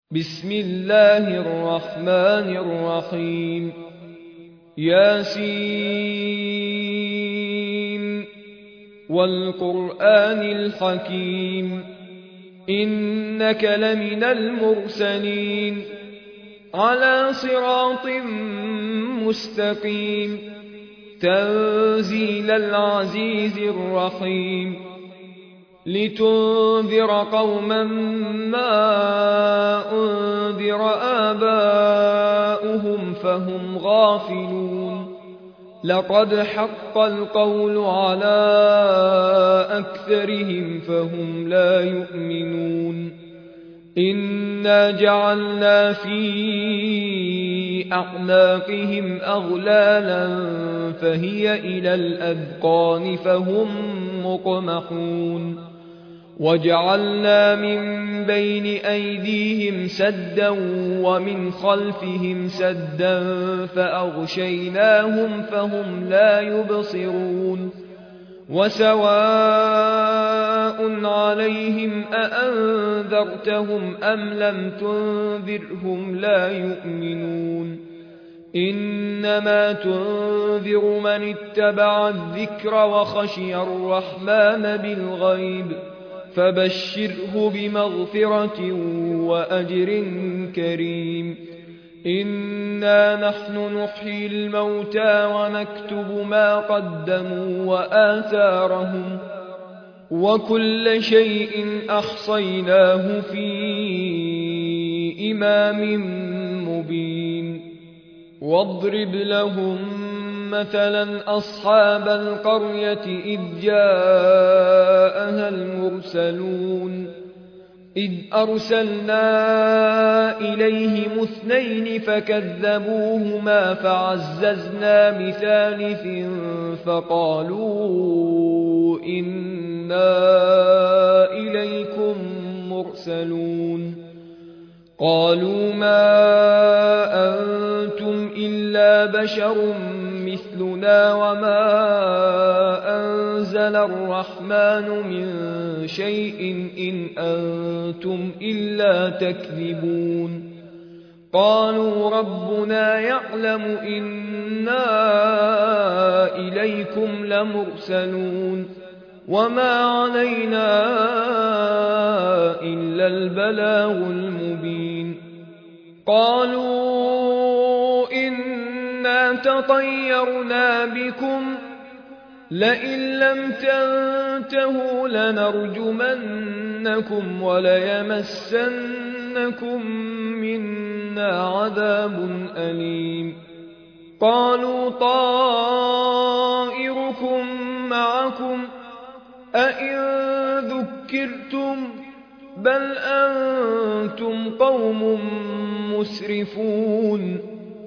بسم الله الرحمن الرحيم ياسين والقرآن الحكيم إنك لمن المرسلين على صراط مستقيم تنزيل العزيز الرحيم لتنذر قوما ما أنذر آباؤهم فهم غافلون لقد حق القول على أكثرهم فهم لا يؤمنون إنا جعلنا في أعناقهم أغلالا فهي إلى الأذقان فهم مقمحون وجعلنا من بين أيديهم سدا ومن خلفهم سدا فأغشيناهم فهم لا يبصرون وسواء عليهم أأنذرتهم أم لم تنذرهم لا يؤمنون إنما تنذر من اتبع الذكر وخشي الرحمن بالغيب فبشره بمغفرة وأجر كريم إنا نحن نحيي الموتى ونكتب ما قدموا وآثارهم وكل شيء أحصيناه في إمام مبين واضرب لهم مثلا أصحاب القرية إذ جاءها المرسلون إذ أرسلنا إليهم اثنين فكذبوهما فعززنا بثالث فقالوا إنا إليكم مرسلون قالوا ما أنتم إلا بشر مثلنا وما أنزل الرحمن من شيء إن أنتم إلا تكذبون قالوا ربنا يعلم إنا إليكم لمرسلون وما علينا إلا البلاغ المبين قالوا إنا تطيرنا بكم لئن لم تنتهوا لنرجمنكم وليمسنكم منا عذاب أليم قالوا طائركم معكم أئن ذكرتم بل أنتم قوم مسرفون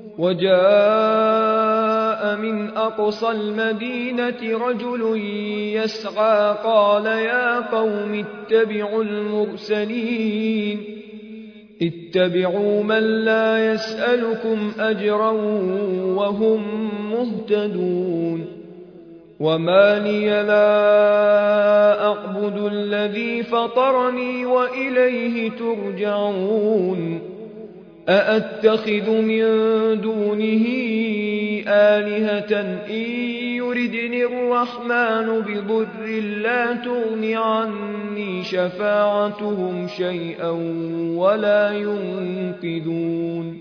وجاء من أقصى المدينة رجل يسعى قال يا قوم اتبعوا المرسلين اتبعوا من لا يسألكم أجرا وهم مهتدون وما لي لا أعبد الذي فطرني وإليه ترجعون أأتخذ من دونه آلهة إن يردني الرحمن بضر لا تغن عني شفاعتهم شيئا ولا ينقذون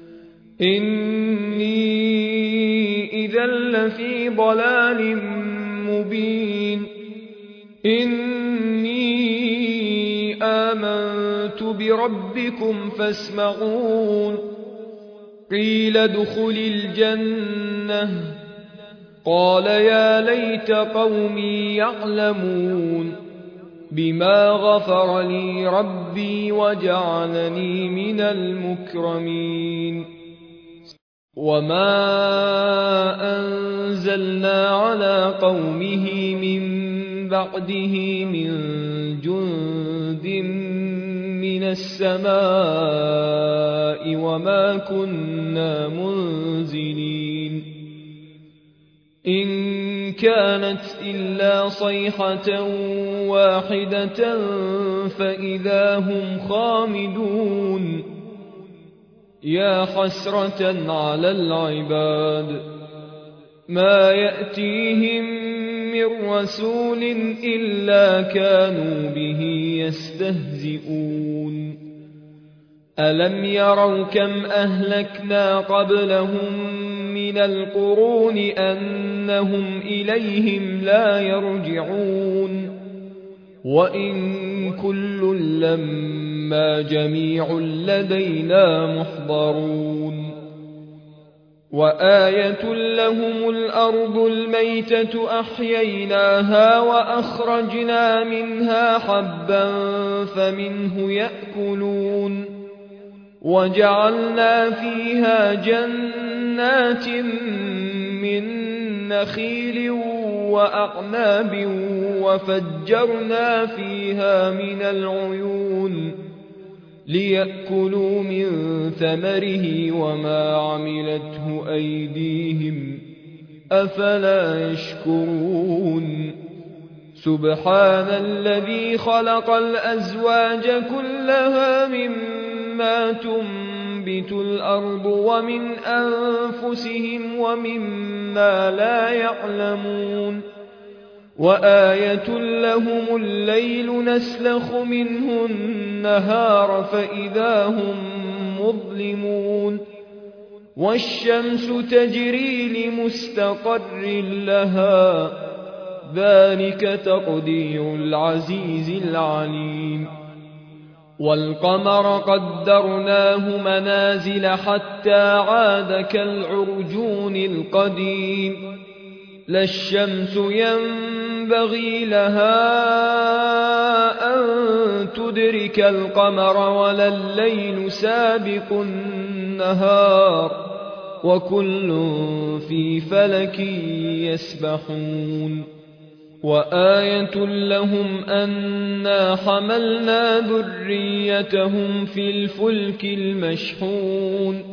إني إذا لفي ضلال مبين إني آمنت بربكم فاسمعون قيل ادخل الجنة قال يا ليت قومي يعلمون بما غفر لي ربي وجعلني من المكرمين وما أنزلنا على قومه من بعده من جند من السماء وما كنا منزلين إن كانت إلا صيحة واحدة فإذا هم خامدون يا حسرة على العباد ما يأتيهم من رسول إلا كانوا به يستهزئون ألم يروا كم أهلكنا قبلهم من القرون أنهم إليهم لا يرجعون وإن كل لما جميع لدينا محضرون وآية لهم الأرض الميتة أحييناها وأخرجنا منها حبا فمنه يأكلون وجعلنا فيها جنات من نخيل وأعناب وفجرنا فيها من العيون ليأكلوا من ثمره وما عملته أيديهم أفلا يشكرون سبحان الذي خلق الأزواج كلها مما تنبت الأرض ومن أنفسهم ومما لا يعلمون وآية لهم الليل نسلخ منه النهار فإذا هم مظلمون والشمس تجري لمستقر لها ذلك تقدير العزيز العليم والقمر قدرناه منازل حتى عاد كالعرجون القديم لا الشمس ينبغي لها أن تدرك القمر ولا الليل سابق النهار وكل في فلك يسبحون وآية لهم أنا حملنا ذريتهم في الفلك المشحون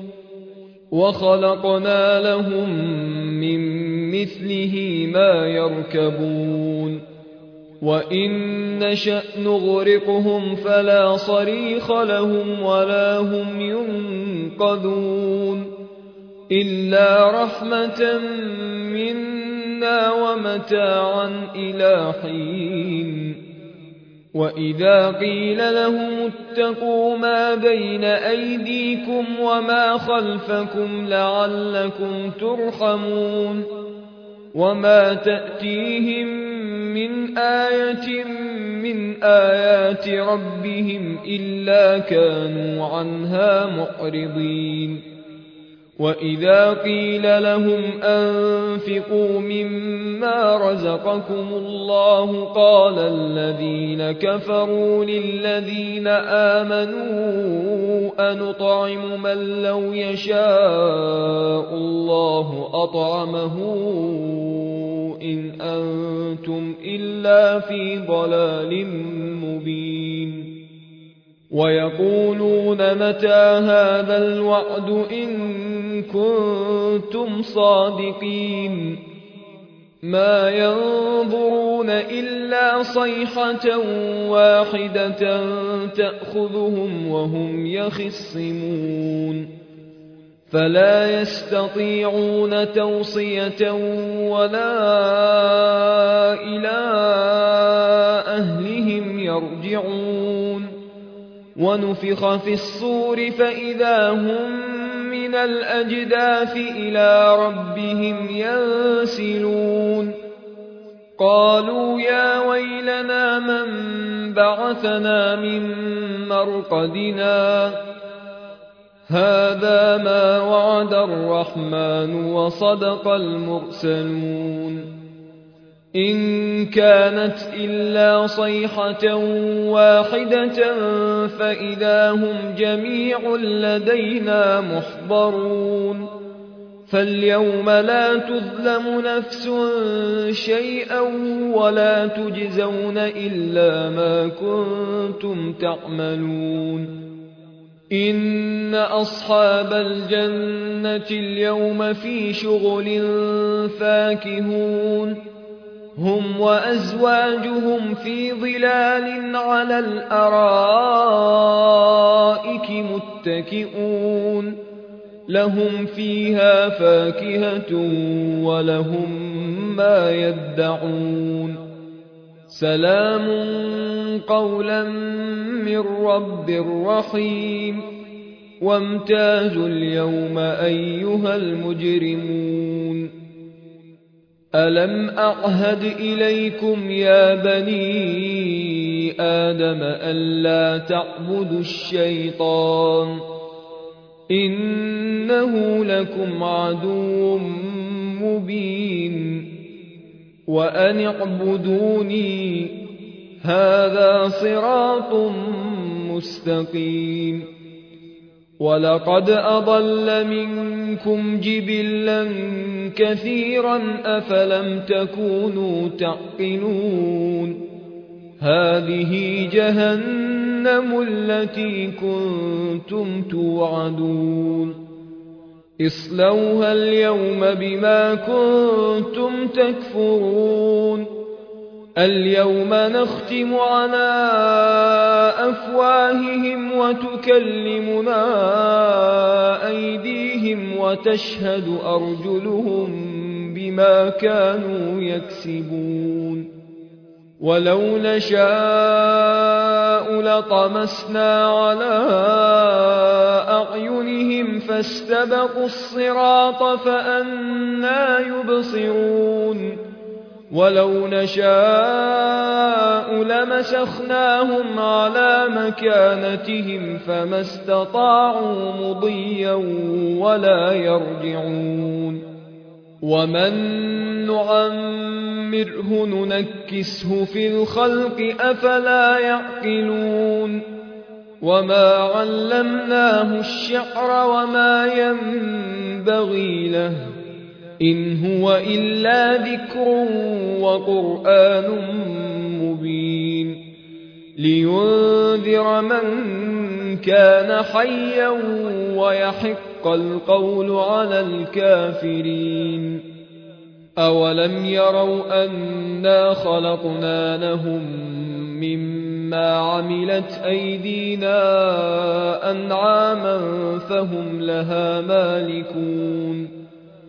وخلقنا لهم من مثله ما يركبون وإن نشأ نغرقهم فلا صريخ لهم ولا هم ينقذون إلا رحمة منا ومتاعا إلى حين وإذا قيل لهم اتقوا ما بين أيديكم وما خلفكم لعلكم ترحمون وما تأتيهم من آية من آيات ربهم إلا كانوا عنها معرضين وإذا قيل لهم أنفقوا مما رزقكم الله قال الذين كفروا للذين آمنوا أنطعم من لو يشاء الله أطعمه إن أنتم إلا في ضلال مبين ويقولون متى هذا الوعد إن كنتم صادقين ما ينظرون إلا صيحة واحدة تأخذهم وهم يخصمون فلا يستطيعون توصية ولا إلى أهلهم يرجعون ونفخ في الصور فإذا هم من الأجداث إلى ربهم ينسلون قالوا يا ويلنا من بعثنا من مرقدنا هذا ما وعد الرحمن وصدق المرسلون إن كانت إلا صيحة واحدة فإذا هم جميع لدينا محضرون فاليوم لا تظلم نفس شيئا ولا تجزون إلا ما كنتم تعملون إن أصحاب الجنة اليوم في شغل فاكهون هم وأزواجهم في ظلال على الأرائك متكئون لهم فيها فاكهة ولهم ما يدعون سلام قولا من رب رحيم وامتازوا اليوم أيها المجرمون ألم أعهد إليكم يا بني آدم ألا تعبدوا الشيطان إنه لكم عدو مبين وأن اعبدوني هذا صراط مستقيم ولقد أضل منكم جبلا كثيرا أفلم تكونوا تعقلون هذه جهنم التي كنتم توعدون اصلوها اليوم بما كنتم تكفرون اليوم نختم على أفواههم وتكلمنا أيديهم وتشهد أرجلهم بما كانوا يكسبون ولو نشاء لطمسنا على أعينهم فاستبقوا الصراط فأنى يبصرون ولو نشاء لمسخناهم على مكانتهم فما استطاعوا مضيا ولا يرجعون ومن نعمره ننكسه في الخلق أفلا يعقلون وما علمناه الشعر وما ينبغي له إن هو إلا ذكر وقرآن مبين لينذر من كان حيا ويحق القول على الكافرين أولم يروا أنا خلقنا لهم مما عملت أيدينا أنعاما فهم لها مالكون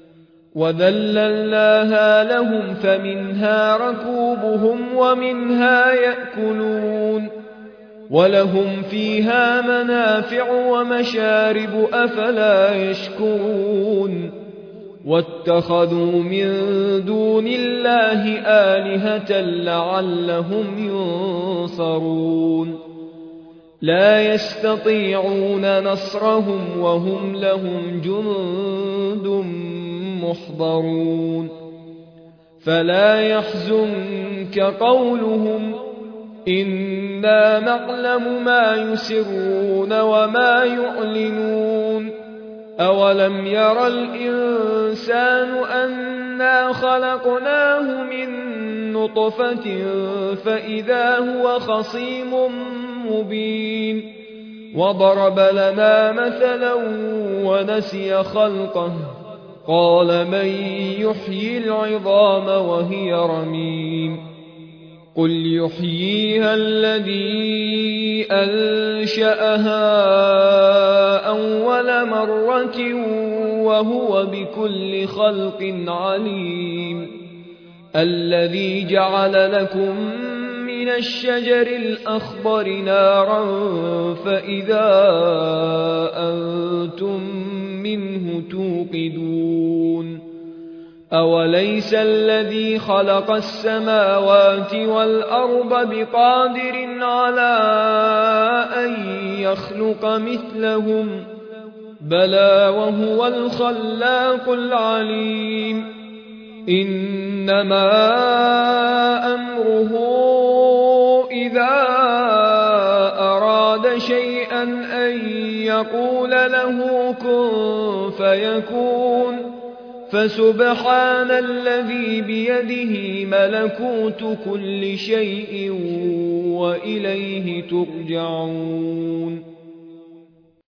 وذللناها لهم فمنها ركوبهم ومنها يأكلون ولهم فيها منافع ومشارب أفلا يشكرون واتخذوا من دون الله آلهة لعلهم ينصرون لا يستطيعون نصرهم وهم لهم جند محضرون فلا يحزنك قولهم إنا نعلم ما يسرون وما يعلنون أولم ير الإنسان أنا خلقناه من نطفة فإذا هو خصيم مبين وضرب لنا مثلا ونسي خلقه قال من يحيي العظام وهي رميم قل يحييها الذي أنشأها أول مرة وهو بكل خلق عليم الذي جعل لكم من الشجر الأخضر نارا فإذا أنتم منه توقدون أوليس الذي خلق السماوات والأرض بقادر على أن يخلق مثلهم بلى وهو الخلاق العليم إنما أمره إذا أراد شيئا أن يقول له كن فيكون فسبحان الذي بيده ملكوت كل شيء وإليه ترجعون